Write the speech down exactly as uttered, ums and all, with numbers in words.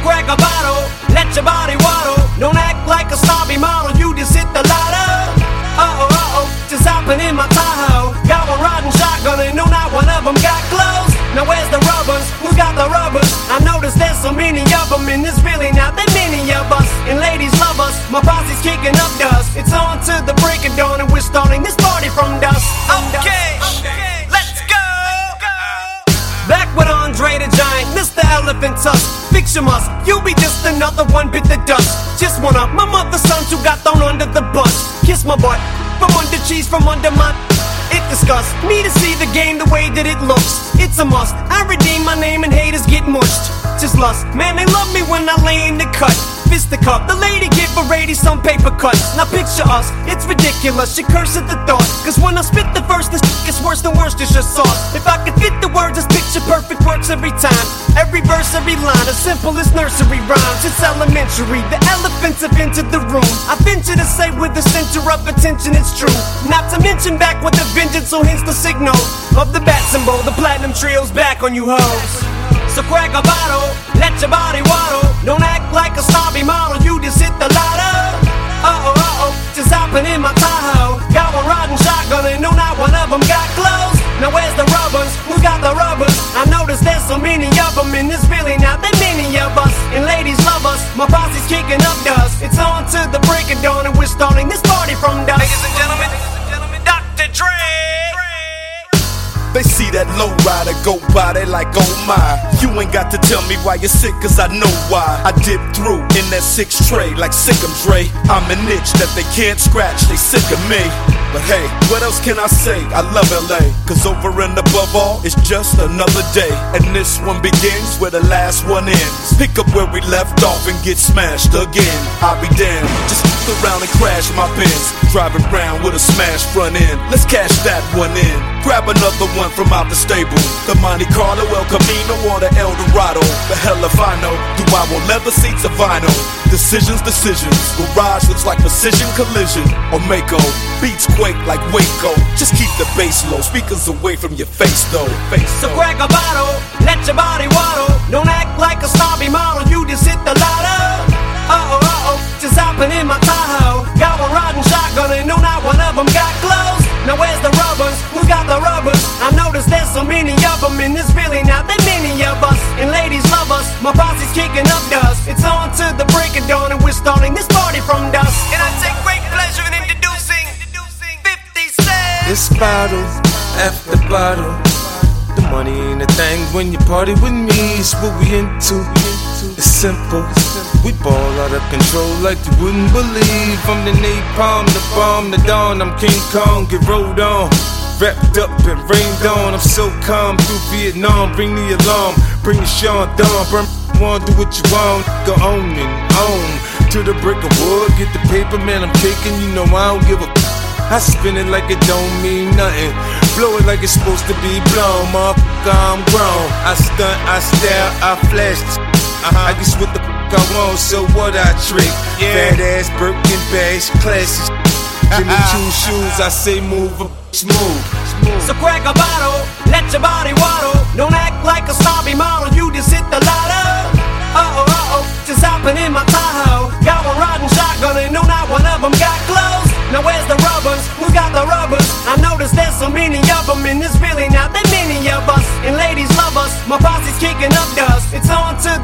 crack a bottle, let your body waddle. Don't act like a snobby model, you just hit the lotto. Uh-oh, uh-oh, just hopping in my Tahoe. Got one riding shotgun and no, not one of them got clothes. Now where's the rubbers? Who got the rubbers? I noticed there's so many of them, and there's really not that many of us. And ladies love us, my posse's kicking up dust. It's on to the break of dawn, and we're starting this party from dusk. Okay, okay, let's go. Back with Andre the Giant, Mister Elephant Tusk. Fix your must, you'll be just another one bit the dust. Just one of my mother's sons who got thrown under the bus. Kiss my butt, from under cheese, from under my... It disgusts me to see the game the way that it looks. It's a must, I redeem my name and haters get mushed. Just lust, man they love me when I lay in the cut. Fist the cup, the lady give a lady some paper cuts. Now picture us, it's ridiculous, you curse at the thought. Cause when I spit the verse, this it's worse than worse, it's just sauce. If I could fit the words, this picture perfect works every time. Every verse, every line, as simple as nursery rhymes. It's elementary, the elephants have entered the room. I venture to say with the center of attention it's true. Not to mention back with the vengeance, so hence the signal of the bat symbol. The platinum trio's back on you hoes. So crack a bottle, let your body waddle. Don't act like a snobby model, you just hit the lotto. Uh-oh, uh-oh, just hopping in my Tahoe. Got one riding shotgun and no, not one of them got clothes. Now where's the rubbers? Who got the rubbers? I noticed there's so many of them, and there's really not that many of us. And ladies love us, my posse's kicking up dust. It's on to the break of dawn, and we're starting this party from dusk. Ladies and gentlemen, Doctor Dre. They see that low rider go by, they like, oh my. You ain't got to tell me why you're sick, cause I know why. I dip through in that six tray like Sick'em Dre. I'm an itch that they can't scratch, they sick of me. But hey, what else can I say? I love L A, cause over and above all, it's just another day. And this one begins where the last one ends. Pick up where we left off and get smashed again. I'll be damned, just look around and crash my Benz. Driving around with a smashed front end. Let's cash that one in. Grab another one from out the stable. The Monte Carlo, El Camino, or the El Dorado. The hell if I know. Do I want leather seats or vinyl? Decisions, decisions. Garage looks like precision collision. Or Mako. Beats quake like Waco. Just keep the bass low. Speakers away from your face though. Face so crack a bottle, let your body waddle. Don't act like a snobby model, you just hit the lotto. Uh-oh, uh-oh, just hopping in my Tahoe. Got one riding shotgun and no, not one of them got clothes. Now where's the rubbers? Who got the rubbers? I noticed there's so many of them, and there's really not that many of us. And ladies love us, my posse's kicking up dust. It's on to the break of dawn, and we're starting this party from dusk. And I take great pleasure in introducing fifty Cent. This bottle after bottle, the money ain't a thing when you party with me. It's what we into. It's simple. We ball out of control like you wouldn't believe. I'm the napalm, the bomb, the dawn. I'm King Kong, get rolled on. Wrapped up and rained on. I'm so calm through Vietnam. Bring the alarm, bring the Sean Dawn. Burn one, do what you want. Go on and on to the brick of wood. Get the paper, man. I'm taking. You know I don't give a. I spin it like it don't mean nothing. Blow it like it's supposed to be blown. Motherfucker, I'm grown. I stunt, I stare, I flash. Uh-huh. I guess what the fuck I want, so what I trick. Yeah. Fat ass Birkin bags, classy. Jimmy Choo shoes, I say move, smooth. So crack a bottle, let your body waddle. Don't act like a snobby model, you just hit the lotto. Uh-oh, uh-oh, just hopping in my Tahoe. Got one riding shotgun and no, not one of them got clothes. Now where's the rubbers? Who got the rubbers? I noticed there's so many of them, and there's really not that many of us. And ladies love us, my posse's kicking up dust. It's on to